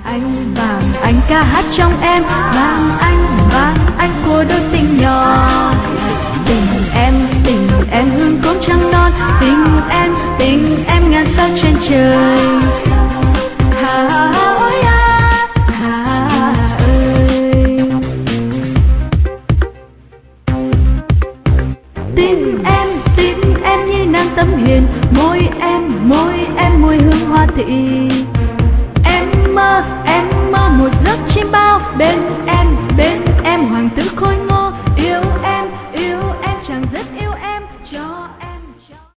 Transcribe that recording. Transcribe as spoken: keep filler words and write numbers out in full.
Anh vàng anh ca hát trong em, vàng anh vàng anh của đôi tình nhỏ. Tình em tình em hương cốm trăng non, tình em tình em ngàn sao trên trời. Ha ôi ha ha ơi, tin em tin em như nàng tấm hiền, môi em môi em mùi hương hoa thị.